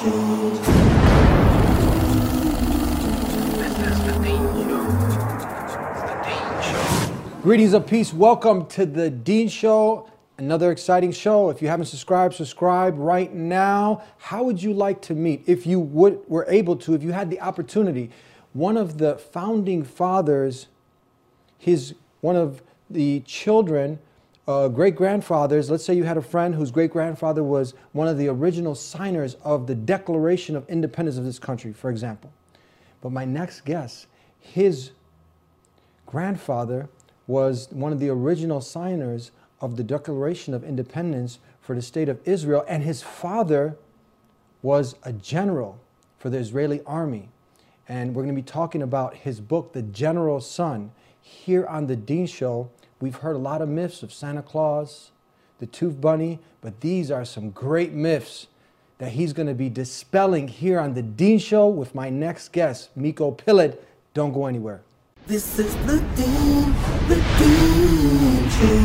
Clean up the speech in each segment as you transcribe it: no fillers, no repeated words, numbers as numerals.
Greetings of peace. Welcome to the Dean Show. Another exciting show. If you haven't subscribed, subscribe right now. How would you like to meet, if you were able to, if you had the opportunity, one of the founding fathers, one of the children, great-grandfathers? Let's say you had a friend whose great-grandfather was one of the original signers of the Declaration of Independence of this country, for example. But my next guess, his grandfather was one of the original signers of the Declaration of Independence for the state of Israel, and his father was a general for the Israeli army. And we're going to be talking about his book, The General's Son. Here on the Dean Show, we've heard a lot of myths of Santa Claus, the Tooth Bunny, but these are some great myths that he's going to be dispelling here on the Dean Show with my next guest, Miko Pilot. Don't go anywhere. This is the Dean Show.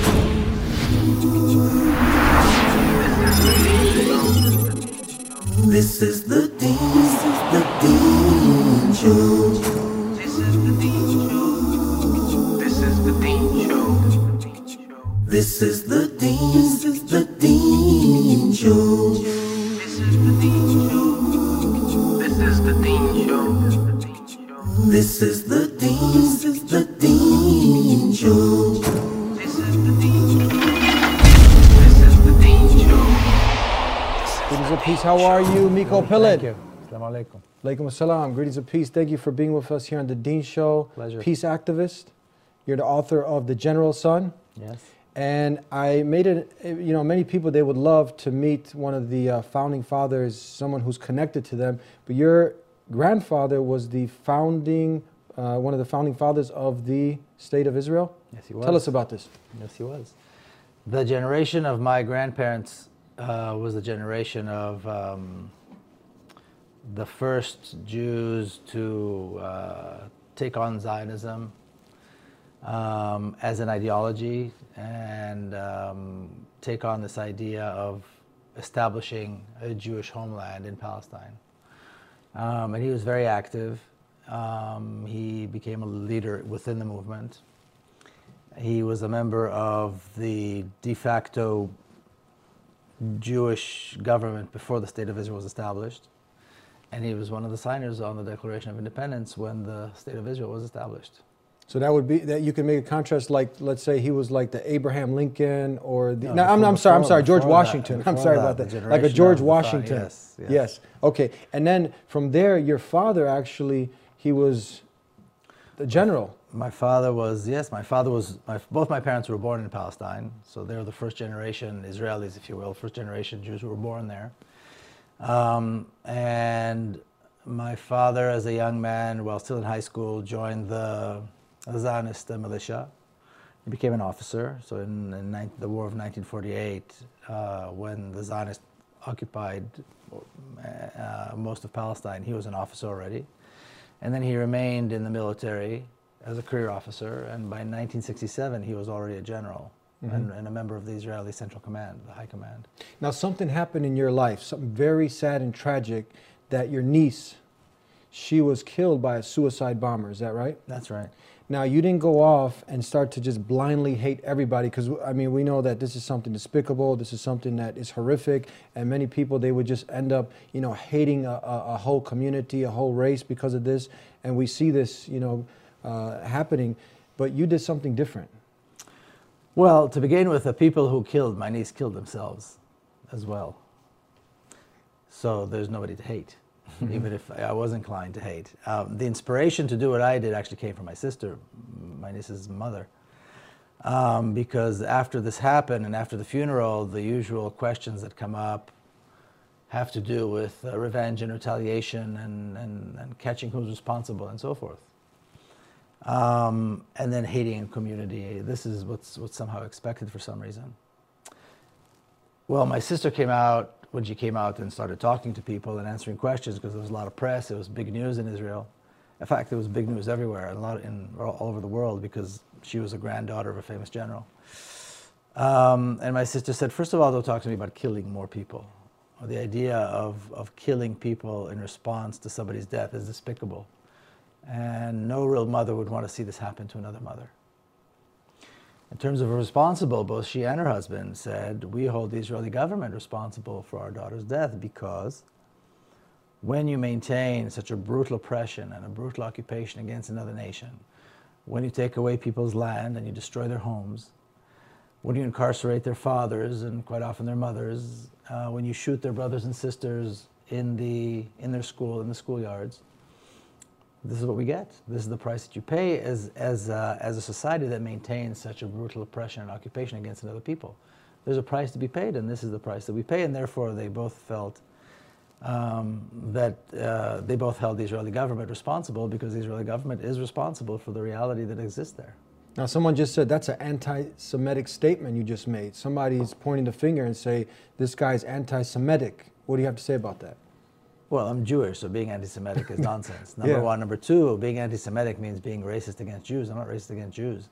This is the Dean Show. This is the Dean Show. This is the Dean Show. This is the Dean Show. This is the Dean Show. This is the Dean Show. This is the Dean Show. This is the Dean Show. This is the Dean Show. Greetings of peace. How are you, Miko Pilot? Thank you. Assalamu alaikum. Alaikum assalam. Greetings of peace. Thank you for being with us here on the Dean Show. Pleasure. Peace activist. You're the author of The General's Son. Yes. And I made it, many people, they would love to meet one of the founding fathers, someone who's connected to them. But your grandfather was the one of the founding fathers of the state of Israel? Yes, he was. Tell us about this. Yes, he was. The generation of my grandparents was the generation of the first Jews to take on Zionism as an ideology and take on this idea of establishing a Jewish homeland in Palestine. And he was very active. He became a leader within the movement. He was a member of the de facto Jewish government before the State of Israel was established. And he was one of the signers on the Declaration of Independence when the State of Israel was established. So that would be that you can make a contrast, like, let's say he was like the Abraham Lincoln or the. No, I'm sorry, George Washington. I'm sorry about that. Like a George Washington. Yes. Okay. And then from there, your father actually, he was the general. My father was, both my parents were born in Palestine, so they're the first generation Israelis, if you will, first generation Jews who were born there. And my father, as a young man, while still in high school, joined the Zionist militia. He became an officer. So in the War of 1948, when the Zionists occupied most of Palestine, he was an officer already. And then he remained in the military as a career officer, and by 1967 he was already a general and a member of the Israeli Central Command, the High Command. Now something happened in your life, something very sad and tragic, that your niece, she was killed by a suicide bomber, is that right? That's right. Now you didn't go off and start to just blindly hate everybody, because I mean we know that this is something despicable, this is something that is horrific, and many people, they would just end up hating a whole community, a whole race because of this, and we see this happening, but you did something different. Well, to begin with, the people who killed my niece killed themselves as well. So there's nobody to hate, even if I was inclined to hate. The inspiration to do what I did actually came from my sister, my niece's mother. Because after this happened and after the funeral, the usual questions that come up have to do with revenge and retaliation and catching who's responsible and so forth. And then hating a community. This is what's somehow expected for some reason. Well, my sister came out, when she came out and started talking to people and answering questions, because there was a lot of press, it was big news in Israel. In fact, there was big news everywhere, all over the world, because she was a granddaughter of a famous general. And my sister said, first of all, don't talk to me about killing more people. or the idea of killing people in response to somebody's death is despicable. And no real mother would want to see this happen to another mother. In terms of responsible, both she and her husband said, we hold the Israeli government responsible for our daughter's death because when you maintain such a brutal oppression and a brutal occupation against another nation, when you take away people's land and you destroy their homes, when you incarcerate their fathers and quite often their mothers, when you shoot their brothers and sisters in the schoolyards, this is what we get. This is the price that you pay as a society that maintains such a brutal oppression and occupation against another people. There's a price to be paid, and this is the price that we pay, and therefore they both felt that they both held the Israeli government responsible because the Israeli government is responsible for the reality that exists there. Now, someone just said that's an anti-Semitic statement you just made. Somebody's pointing the finger and say, this guy's anti-Semitic. What do you have to say about that? Well, I'm Jewish, so being anti-Semitic is nonsense. Number one. Number two, being anti-Semitic means being racist against Jews. I'm not racist against Jews.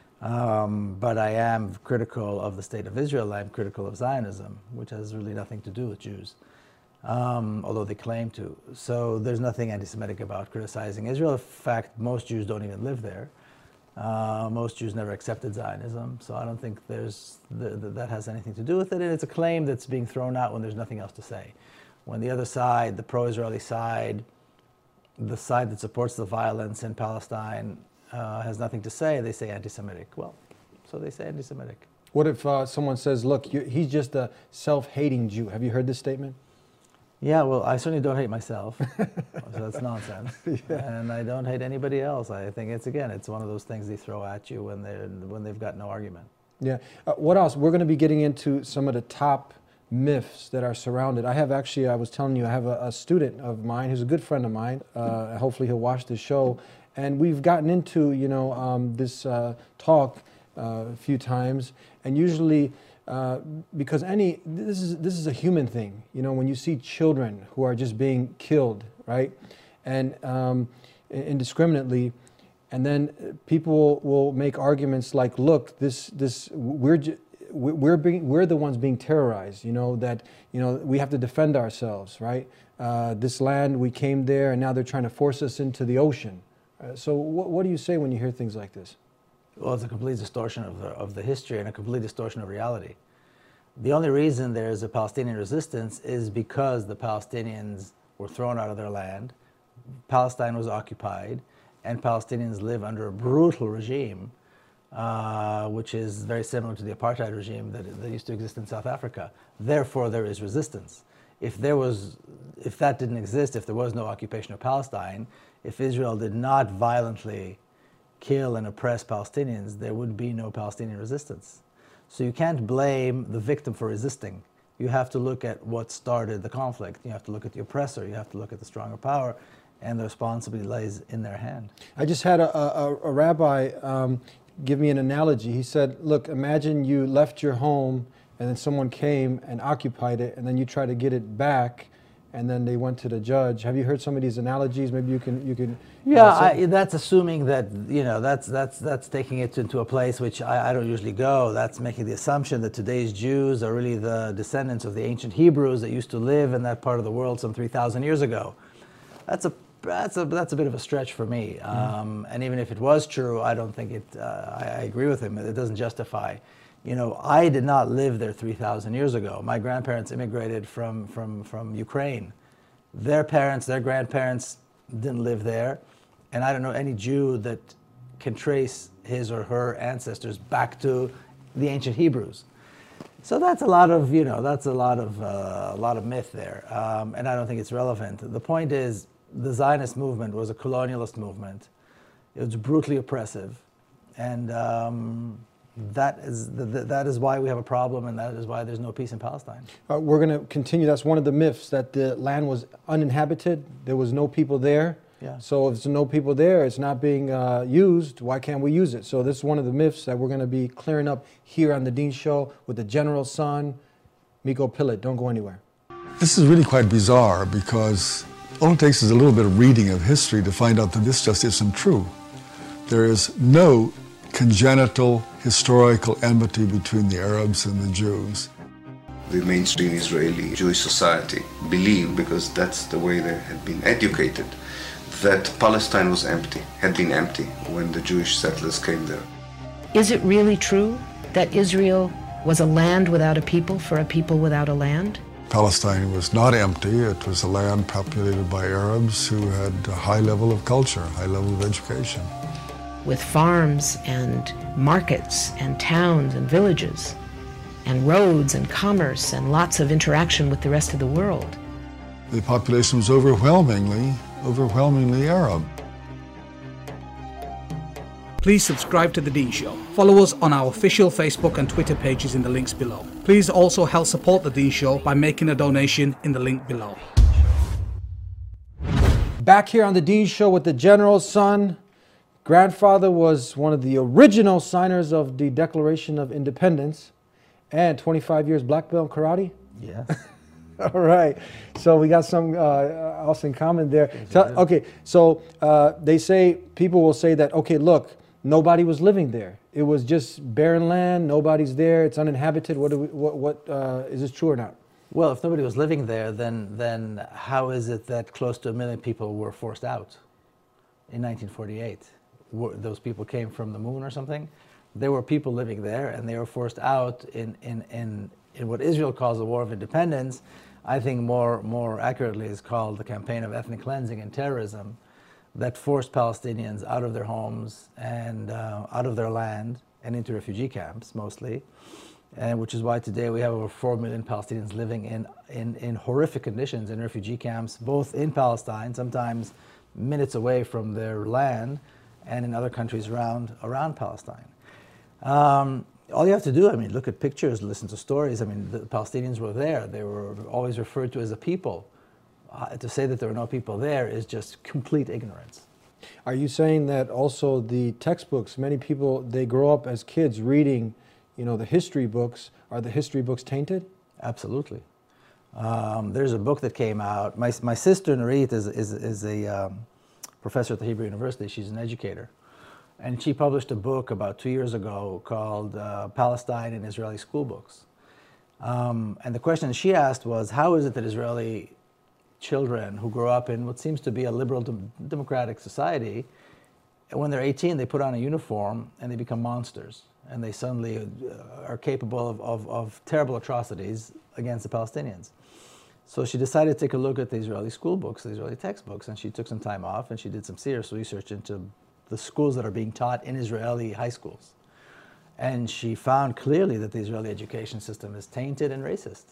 But I am critical of the state of Israel. I'm critical of Zionism, which has really nothing to do with Jews, although they claim to. So there's nothing anti-Semitic about criticizing Israel. In fact, most Jews don't even live there. Most Jews never accepted Zionism, so I don't think that has anything to do with it. And it's a claim that's being thrown out when there's nothing else to say. When the other side, the pro-Israeli side, the side that supports the violence in Palestine, has nothing to say, they say anti-Semitic. Well, so they say anti-Semitic. What if someone says, look, he's just a self-hating Jew? Have you heard this statement? Yeah, well, I certainly don't hate myself, so that's nonsense. Yeah. And I don't hate anybody else. I think it's one of those things they throw at you when they've got no argument. Yeah. What else? We're going to be getting into some of the top myths that are surrounded. I was telling you, I have a student of mine who's a good friend of mine. Hopefully he'll watch the show. And we've gotten into, this talk a few times. And usually, because this is a human thing. When you see children who are just being killed, right? And indiscriminately, and then people will make arguments like, look, we're the ones being terrorized, that we have to defend ourselves, right? This land, we came there, and now they're trying to force us into the ocean. So what do you say when you hear things like this? Well, it's a complete distortion of the history and a complete distortion of reality. The only reason there's a Palestinian resistance is because the Palestinians were thrown out of their land, Palestine was occupied, and Palestinians live under a brutal regime, which is very similar to the apartheid regime that used to exist in South Africa. Therefore, there is resistance. If that didn't exist, if there was no occupation of Palestine, if Israel did not violently kill and oppress Palestinians, there would be no Palestinian resistance. So you can't blame the victim for resisting. You have to look at what started the conflict. You have to look at the oppressor. You have to look at the stronger power, and the responsibility lies in their hand. I just had a rabbi give me an analogy. He said, look, imagine you left your home and then someone came and occupied it, and then you try to get it back, and then they went to the judge. Have you heard some of these analogies? Maybe you can. Yeah, that's assuming that that's taking it into a place which I don't usually go. That's making the assumption that today's Jews are really the descendants of the ancient Hebrews that used to live in that part of the world some 3,000 years ago. That's a bit of a stretch for me. And even if it was true, I don't think it. I agree with him. It doesn't justify. I did not live there 3,000 years ago. My grandparents immigrated from Ukraine. Their parents, their grandparents didn't live there. And I don't know any Jew that can trace his or her ancestors back to the ancient Hebrews. So that's a lot of, that's a lot of myth there. And I don't think it's relevant. The point is, the Zionist movement was a colonialist movement. It was brutally oppressive. And that is why we have a problem, and that is why there's no peace in Palestine. We're going to continue. That's one of the myths, that the land was uninhabited. There was no people there. Yeah. So if there's no people there, it's not being used. Why can't we use it? So this is one of the myths that we're going to be clearing up here on the Dean Show with the General's son, Miko Pilot. Don't go anywhere. This is really quite bizarre, because all it takes is a little bit of reading of history to find out that this just isn't true. There is no congenital historical enmity between the Arabs and the Jews. the mainstream Israeli Jewish society believed, because that's the way they had been educated, that Palestine was empty, had been empty when the Jewish settlers came there. Is it really true that Israel was a land without a people for a people without a land? Palestine was not empty. It was a land populated by Arabs who had a high level of culture, high level of education. With farms and markets and towns and villages and roads and commerce and lots of interaction with the rest of the world. The population was overwhelmingly Arab. Please subscribe to The Dean Show. Follow us on our official Facebook and Twitter pages in the links below. Please also help support The Dean Show by making a donation in the link below. Back here on the Dean Show with the General's son. Grandfather was one of the original signers of the Declaration of Independence and 25 years black belt in karate. Yes. All right. So we got some else in common there. So they say, people will say that, okay, look, nobody was living there. It was just barren land. Nobody's there. It's uninhabited. Is this true or not? Well, if nobody was living there, then how is it that close to 1 million people were forced out in 1948? Those people came from the moon or something? There were people living there, and they were forced out in what Israel calls the War of Independence. I think more accurately is called the campaign of ethnic cleansing and terrorism, that forced Palestinians out of their homes and out of their land and into refugee camps mostly, and which is why today we have over 4 million Palestinians living in horrific conditions in refugee camps, both in Palestine, sometimes minutes away from their land, and in other countries around Palestine. All you have to do, look at pictures, listen to stories. The Palestinians were there. They were always referred to as a people. To say that there were no people there is just complete ignorance. Are you saying that also the textbooks, many people, they grow up as kids reading, the history books. Are the history books tainted? Absolutely. There's a book that came out. My sister, Nurit, is a professor at the Hebrew University. She's an educator. And she published a book about 2 years ago called Palestine in Israeli School Books. And the question she asked was, how is it that Israeli children who grow up in what seems to be a liberal democratic society, when they're 18, they put on a uniform and they become monsters, and they suddenly are capable of terrible atrocities against the Palestinians. So she decided to take a look at the Israeli school books, the Israeli textbooks, and she took some time off and she did some serious research into the schools that are being taught in Israeli high schools. And she found clearly that the Israeli education system is tainted and racist.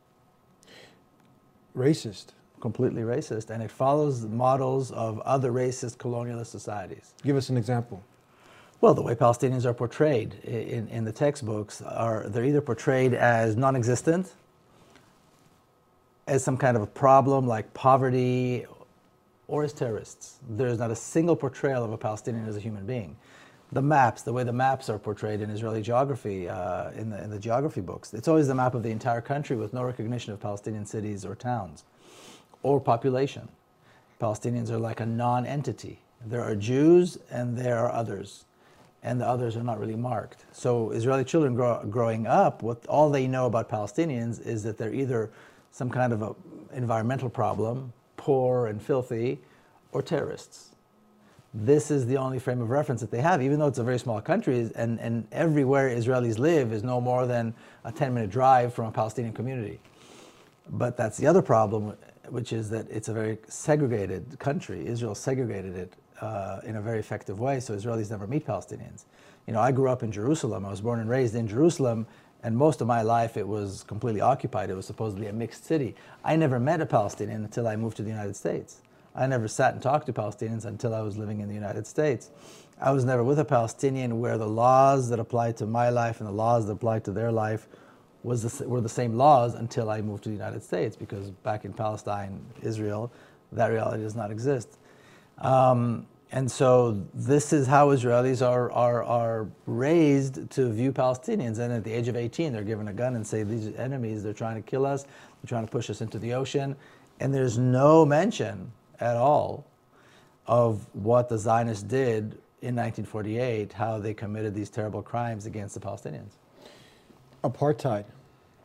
Racist? Completely racist, and it follows the models of other racist colonialist societies. Give us an example. Well, the way Palestinians are portrayed in the textbooks they're either portrayed as non-existent, as some kind of a problem like poverty, or as terrorists. There's not a single portrayal of a Palestinian as a human being. The maps, the way the maps are portrayed in Israeli geography, in the geography books, it's always the map of the entire country with no recognition of Palestinian cities or towns or population. Palestinians are like a non-entity. There are Jews and there are others, and the others are not really marked. So Israeli children growing up, all they know about Palestinians is that they're either some kind of a environmental problem, poor and filthy, or terrorists. This is the only frame of reference that they have, even though it's a very small country, and everywhere Israelis live is no more than a 10-minute drive from a Palestinian community. But that's the other problem, which is that it's a very segregated country. Israel segregated it in a very effective way, so Israelis never meet Palestinians. I grew up in Jerusalem. I was born and raised in Jerusalem, and most of my life it was completely occupied. It was supposedly a mixed city. I never met a Palestinian until I moved to the United States. I never sat and talked to Palestinians until I was living in the United States. I was never with a Palestinian where the laws that applied to my life and the laws that applied to their life were the same laws until I moved to the United States, because back in Palestine, Israel, that reality does not exist. And so this is how Israelis are raised to view Palestinians. And at the age of 18, they're given a gun and say, these are enemies, they're trying to kill us, they're trying to push us into the ocean. And there's no mention at all of what the Zionists did in 1948, how they committed these terrible crimes against the Palestinians. Apartheid.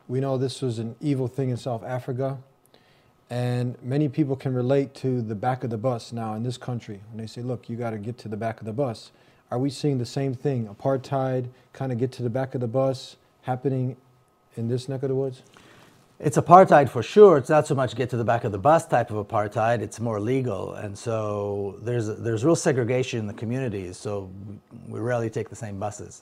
We know this was an evil thing in South Africa, and many people can relate to the back of the bus now in this country. When they say, look, you got to get to the back of the bus. Are we seeing the same thing, apartheid, kind of get to the back of the bus, happening in this neck of the woods? It's apartheid for sure. It's not so much get to the back of the bus type of apartheid. It's more legal. And so there's real segregation in the communities, so we rarely take the same buses.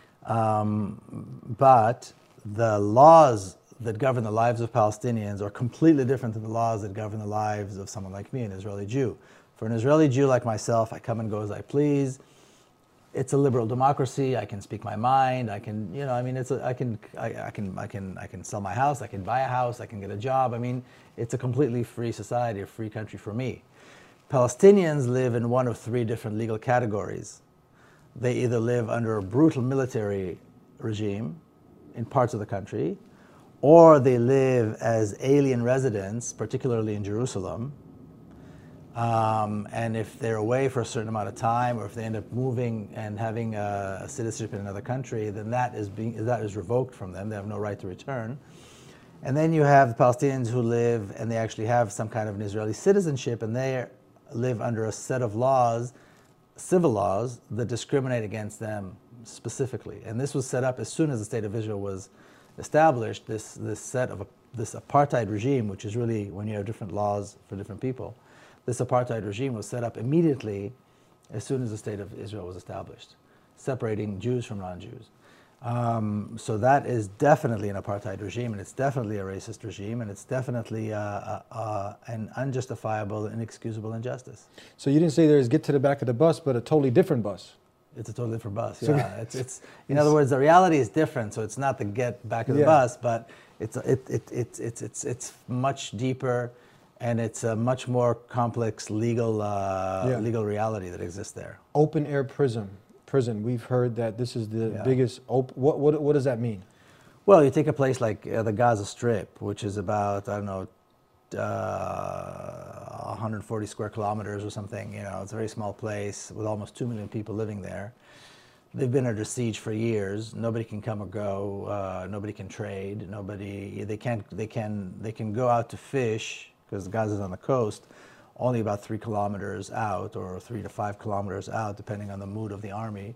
But the laws that govern the lives of Palestinians are completely different than the laws that govern the lives of someone like me, an Israeli Jew. For an Israeli Jew like myself, I come and go as I please. It's a liberal democracy. I can speak my mind. I can, you know, I mean, I can sell my house. I can buy a house. I can get a job. I mean, it's a completely free society, a free country for me. Palestinians live in one of three different legal categories. They either live under a brutal military regime in parts of the country, or they live as alien residents, particularly in Jerusalem. And if they're away for a certain amount of time, or if they end up moving and having a citizenship in another country, then that is revoked from them. They have no right to return. And then you have the Palestinians who live, and they actually have some kind of an Israeli citizenship, and they live under a set of laws, civil laws, that discriminate against them specifically. And this was set up as soon as the State of Israel was established, this apartheid regime, which is really when you have different laws for different people. This apartheid regime was set up immediately as soon as the State of Israel was established, separating Jews from non-Jews. So that is definitely an apartheid regime, and it's definitely a racist regime, and it's definitely an unjustifiable, inexcusable injustice. So you didn't say there's get to the back of the bus, but a totally different bus. It's a totally different bus. Yeah, it's in other words, the reality is different. So it's not the get back of the bus, but it's much deeper. And it's a much more complex legal legal reality that exists there. Open air prison. We've heard that this is the biggest. What does that mean? Well, you take a place like the Gaza Strip, which is about 140 square kilometers or something. You know, it's a very small place with almost 2 million people living there. They've been under siege for years. Nobody can come or go. Nobody can trade. They can go out to fish, because Gaza is on the coast, only about 3 kilometers out, or 3 to 5 kilometers out, depending on the mood of the army.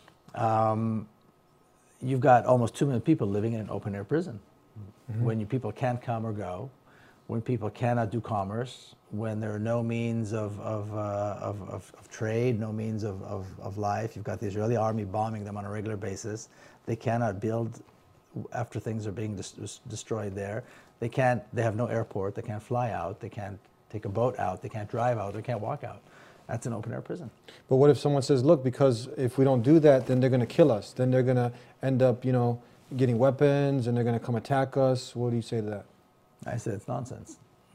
You've got almost 2 million people living in an open-air prison. Mm-hmm. When people can't come or go, when people cannot do commerce, when there are no means of trade, no means of life. You've got the Israeli army bombing them on a regular basis. They cannot build after things are being destroyed there. They have no airport, they can't fly out, they can't take a boat out, they can't drive out, they can't walk out. That's an open air prison. But what if someone says, look, because if we don't do that, then they're going to kill us. Then they're going to end up, getting weapons, and they're going to come attack us. What do you say to that? I say it's nonsense.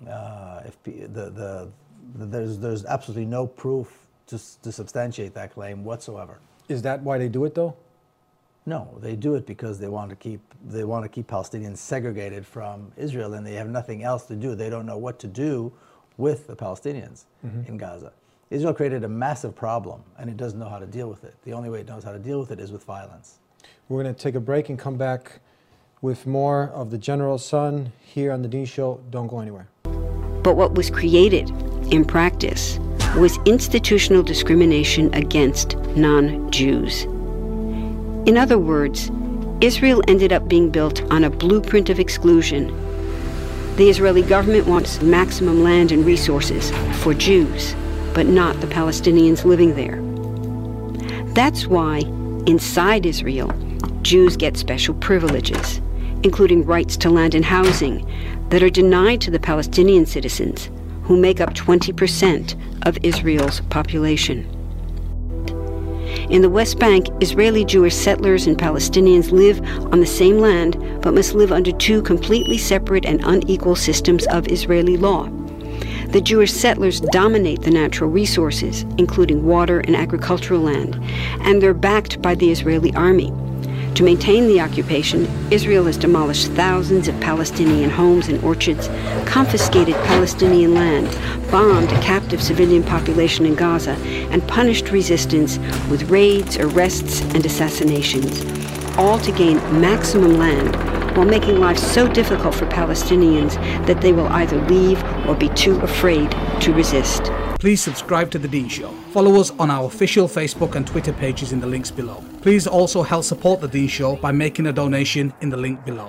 There's absolutely no proof to substantiate that claim whatsoever. Is that why they do it, though? No, they do it because they want to keep Palestinians segregated from Israel, and they have nothing else to do. They don't know what to do with the Palestinians in Gaza. Israel created a massive problem, and it doesn't know how to deal with it. The only way it knows how to deal with it is with violence. We're going to take a break and come back with more of The General's Son here on The Dean Show. Don't go anywhere. But what was created in practice was institutional discrimination against non-Jews. In other words, Israel ended up being built on a blueprint of exclusion. The Israeli government wants maximum land and resources for Jews, but not the Palestinians living there. That's why, inside Israel, Jews get special privileges, including rights to land and housing, that are denied to the Palestinian citizens, who make up 20% of Israel's population. In the West Bank, Israeli Jewish settlers and Palestinians live on the same land, but must live under two completely separate and unequal systems of Israeli law. The Jewish settlers dominate the natural resources, including water and agricultural land, and they're backed by the Israeli army. To maintain the occupation, Israel has demolished thousands of Palestinian homes and orchards, confiscated Palestinian land, bombed a captive civilian population in Gaza, and punished resistance with raids, arrests, and assassinations, all to gain maximum land while making life so difficult for Palestinians that they will either leave or be too afraid to resist. Please subscribe to The Dean Show. Follow us on our official Facebook and Twitter pages in the links below. Please also help support The Dean Show by making a donation in the link below.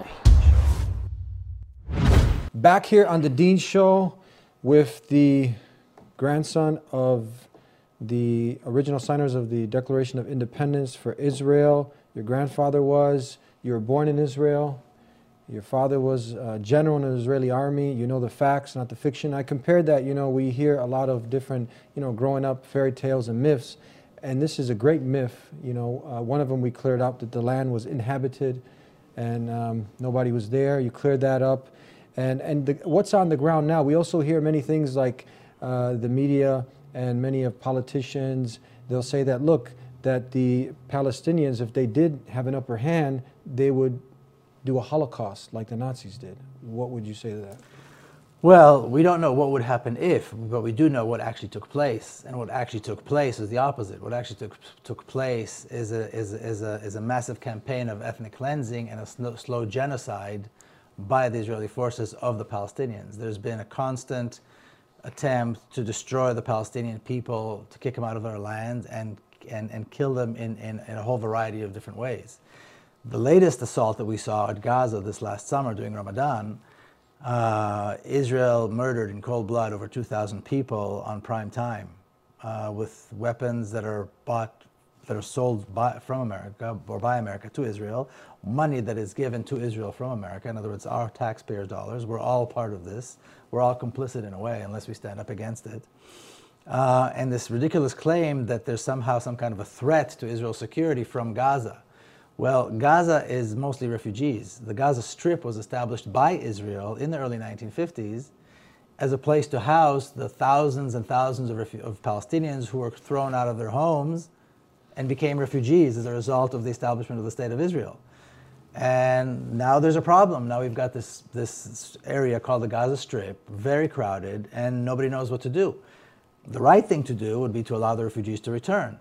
Back here on The Dean Show with the grandson of the original signers of the Declaration of Independence for Israel. Your grandfather was. You were born in Israel. Your father was a general in the Israeli army. You know the facts, not the fiction. I compared that, we hear a lot of different, growing up fairy tales and myths. And this is a great myth. One of them we cleared up, that the land was inhabited and nobody was there. You cleared that up. And what's on the ground now? We also hear many things like the media and many of politicians, they'll say that, look, that the Palestinians, if they did have an upper hand, they would do a Holocaust like the Nazis did. What would you say to that? Well, we don't know what would happen if, but we do know what actually took place. And what actually took place is the opposite. What actually took place is a massive campaign of ethnic cleansing and a slow genocide by the Israeli forces of the Palestinians. There's been a constant attempt to destroy the Palestinian people, to kick them out of their land and kill them in a whole variety of different ways. The latest assault that we saw at Gaza this last summer during Ramadan, Israel murdered in cold blood over 2,000 people on prime time with weapons that are sold from America or by America to Israel, money that is given to Israel from America. In other words, our taxpayers' dollars. We're all part of this. We're all complicit in a way, unless we stand up against it. And this ridiculous claim that there's somehow some kind of a threat to Israel's security from Gaza. Well, Gaza is mostly refugees. The Gaza Strip was established by Israel in the early 1950s as a place to house the thousands and thousands of Palestinians who were thrown out of their homes and became refugees as a result of the establishment of the State of Israel. And now there's a problem. Now we've got this area called the Gaza Strip, very crowded, and nobody knows what to do. The right thing to do would be to allow the refugees to return,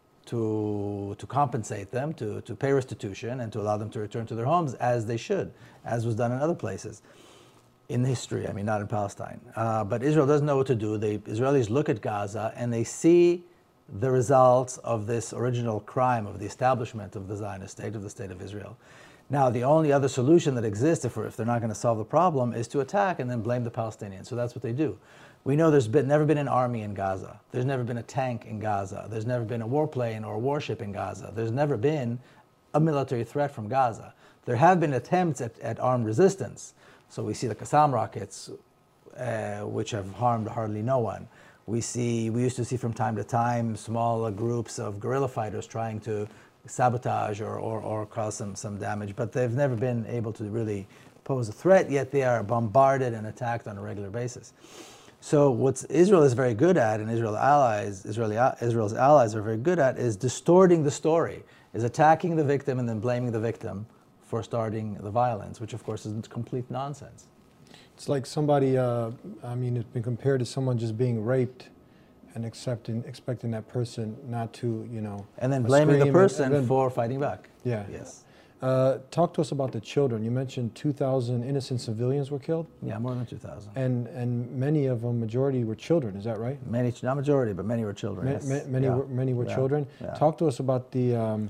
to compensate them, to pay restitution, and to allow them to return to their homes as they should, as was done in other places in history, not in Palestine. But Israel doesn't know what to do. The Israelis look at Gaza and they see the results of this original crime of the establishment of the Zionist state, of the State of Israel. Now, the only other solution that exists, if they're not going to solve the problem, is to attack and then blame the Palestinians. So that's what they do. We know there's never been an army in Gaza. There's never been a tank in Gaza. There's never been a warplane or a warship in Gaza. There's never been a military threat from Gaza. There have been attempts at armed resistance. So we see the Qassam rockets, which have harmed hardly no one. We used to see from time to time small groups of guerrilla fighters trying to sabotage or cause some damage, but they've never been able to really pose a threat, yet they are bombarded and attacked on a regular basis. So what Israel is very good at, and Israel's allies are very good at, is distorting the story, is attacking the victim and then blaming the victim for starting the violence, which of course is complete nonsense. It's like somebody, it's been compared to someone just being raped and expecting that person not to, and then blaming the person for fighting back. Yeah. Yes. Talk to us about the children. You mentioned 2,000 innocent civilians were killed? Yeah, more than 2,000. And many of them, majority were children, is that right? Many, not majority, but many were children, yes. Many were children. Yeah. Talk to us about the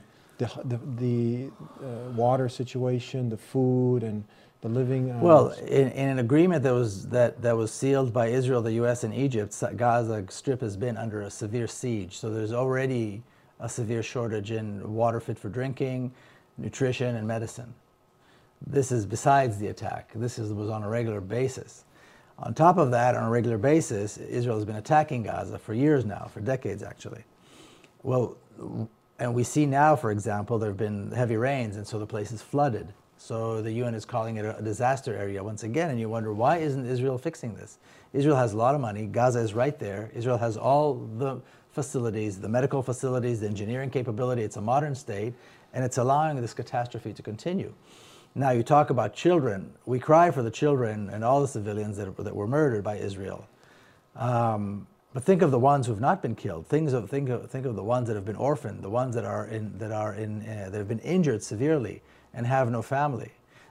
water situation, the food, and the living. Well, in an agreement that was sealed by Israel, the U.S., and Egypt, Gaza Strip has been under a severe siege. So there's already a severe shortage in water fit for drinking, nutrition, and medicine. This is besides the attack. This was on a regular basis. On top of that, on a regular basis, Israel has been attacking Gaza for years now, for decades actually. Well, and we see now, for example, there have been heavy rains, and so the place is flooded. So the UN is calling it a disaster area once again, and you wonder, why isn't Israel fixing this? Israel has a lot of money. Gaza is right there. Israel has all the facilities, the medical facilities, the engineering capability. It's a modern state, and it's allowing this catastrophe to continue. Now, you talk about children. We cry for the children and all the civilians that were murdered by Israel. But think of the ones who have not been killed. Think of the ones that have been orphaned, the ones that have been injured severely and have no family.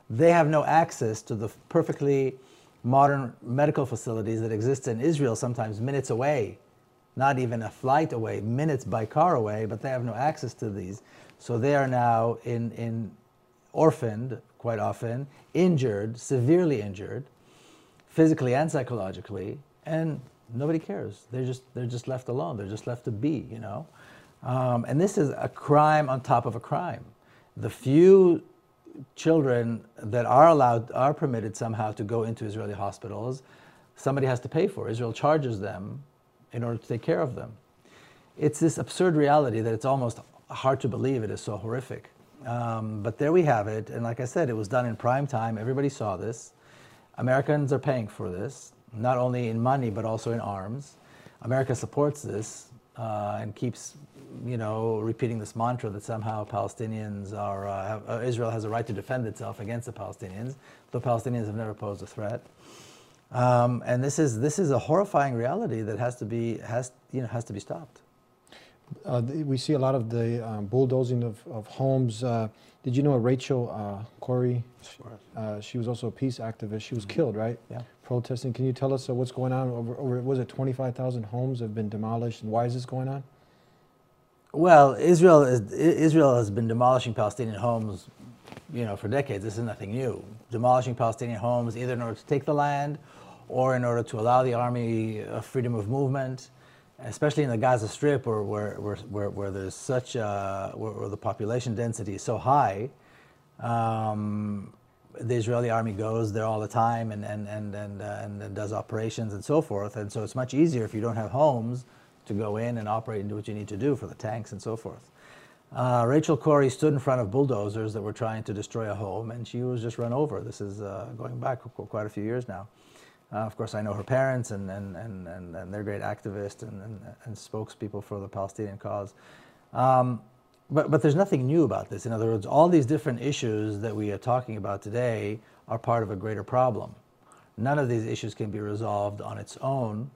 They have no access to the perfectly modern medical facilities that exist in Israel, sometimes minutes away, not even a flight away, minutes by car away, but they have no access to these. So they are now in orphaned, quite often, injured, severely injured, physically and psychologically, and nobody cares. They're just left alone. They're just left to be, you know. And this is a crime on top of a crime. The few children that are permitted somehow to go into Israeli hospitals, somebody has to pay for. Israel charges them in order to take care of them. It's this absurd reality that it's almost hard to believe. It is so horrific. But there we have it. And like I said, it was done in prime time. Everybody saw this. Americans are paying for this, not only in money, but also in arms. America supports this and keeps, you know, repeating this mantra that somehow Palestinians are, Israel has a right to defend itself against the Palestinians, though Palestinians have never posed a threat. And this is a horrifying reality that has to be stopped. We see a lot of the bulldozing of homes. Did you know Rachel Corrie? She was also a peace activist. She was killed, right? Yeah. Protesting. Can you tell us what's going on? Over was it 25,000 homes have been demolished, and why is this going on? Well, Israel has been demolishing Palestinian homes, you know, for decades. This is nothing new. Demolishing Palestinian homes either in order to take the land or in order to allow the army freedom of movement, especially in the Gaza Strip, where there's such where the population density is so high. The Israeli army goes there all the time and does operations and so forth. And so it's much easier if you don't have homes to go in and operate and do what you need to do for the tanks and so forth. Rachel Corrie stood in front of bulldozers that were trying to destroy a home, and she was just run over. This is going back quite a few years now. Of course, I know her parents, and they're great activists and spokespeople for the Palestinian cause. But there's nothing new about this. In other words, all these different issues that we are talking about today are part of a greater problem. None of these issues can be resolved on its own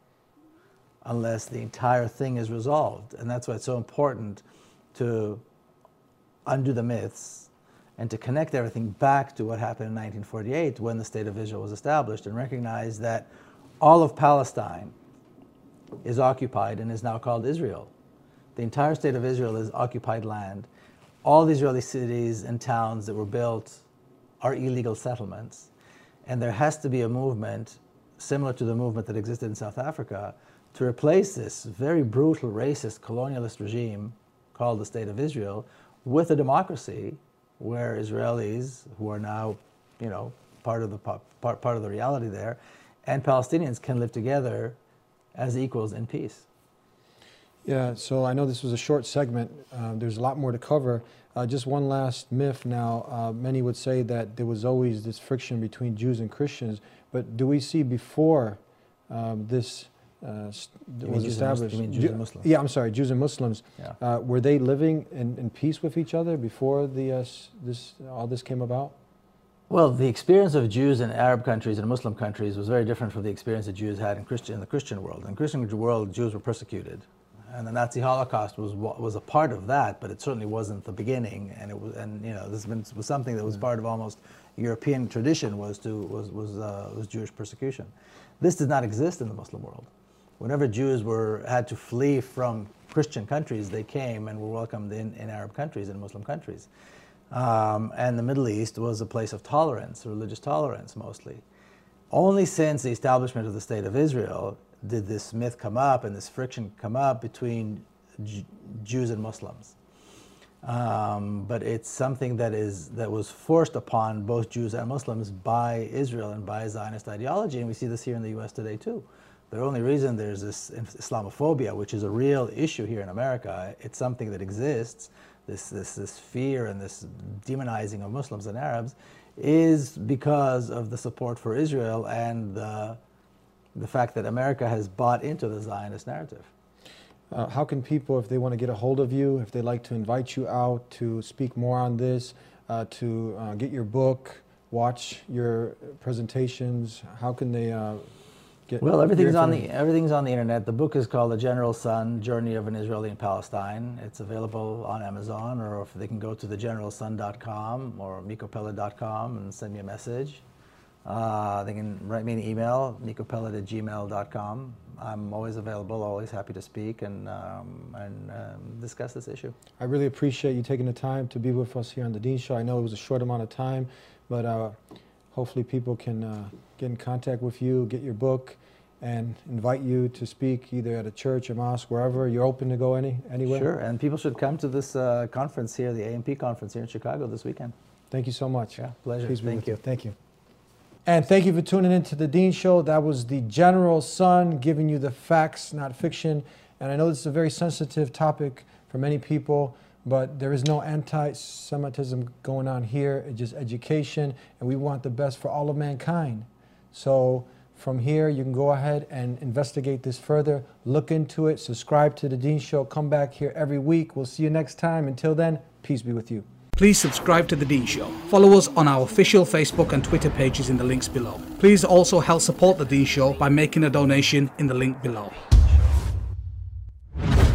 unless the entire thing is resolved. And that's why it's so important to undo the myths and to connect everything back to what happened in 1948 when the State of Israel was established, and recognize that all of Palestine is occupied and is now called Israel. The entire State of Israel is occupied land. All the Israeli cities and towns that were built are illegal settlements. And there has to be a movement similar to the movement that existed in South Africa to replace this very brutal, racist, colonialist regime called the State of Israel with a democracy where Israelis, who are now, you know, part of the reality there, and Palestinians can live together as equals in peace. Yeah, so I know this was a short segment. There's a lot more to cover. Just one last myth now. Many would say that there was always this friction between Jews and Christians, but do we see before this was established? You mean Jews and Muslims? Yeah, I'm sorry, Jews and Muslims. Yeah. Were they living in peace with each other before all this came about? Well, the experience of Jews in Arab countries and Muslim countries was very different from the experience that Jews had in the Christian world. In the Christian world, Jews were persecuted. And the Nazi Holocaust was a part of that, but it certainly wasn't the beginning. And this was something that was part of almost European tradition was Jewish persecution. This did not exist in the Muslim world. Whenever Jews had to flee from Christian countries, they came and were welcomed in Arab countries and Muslim countries. And the Middle East was a place of tolerance, religious tolerance mostly. Only since the establishment of the State of Israel did this myth come up and this friction come up between Jews and Muslims. But it's something that was forced upon both Jews and Muslims by Israel and by Zionist ideology, and we see this here in the U.S. today too. The only reason there's this Islamophobia, which is a real issue here in America, it's something that exists, this fear and this demonizing of Muslims and Arabs, is because of the support for Israel and the fact that America has bought into the Zionist narrative. How can people, if they want to get a hold of you, if they'd like to invite you out to speak more on this, to get your book, watch your presentations, how can they Well, everything's on the internet. The book is called The General Sun: Journey of an Israeli in Palestine. It's available on Amazon, or if they can go to thegeneralsun.com or mikopella.com and send me a message. They can write me an email, mikopella@gmail.com. I'm always available, always happy to speak and discuss this issue. I really appreciate you taking the time to be with us here on the Dean Show. I know it was a short amount of time, but hopefully people can get in contact with you, get your book, and invite you to speak either at a church, a mosque, wherever. You're open to go anywhere? Sure, and people should come to this conference here, the AMP conference here in Chicago this weekend. Thank you so much. Yeah, pleasure. Thank you. Thank you. And thank you for tuning in to The Dean Show. That was the General Sun giving you the facts, not fiction. And I know this is a very sensitive topic for many people, but there is no anti-Semitism going on here. It's just education, and we want the best for all of mankind. So from here, you can go ahead and investigate this further, look into it, subscribe to The Dean Show, come back here every week. We'll see you next time. Until then, peace be with you. Please subscribe to The Dean Show. Follow us on our official Facebook and Twitter pages in the links below. Please also help support The Dean Show by making a donation in the link below.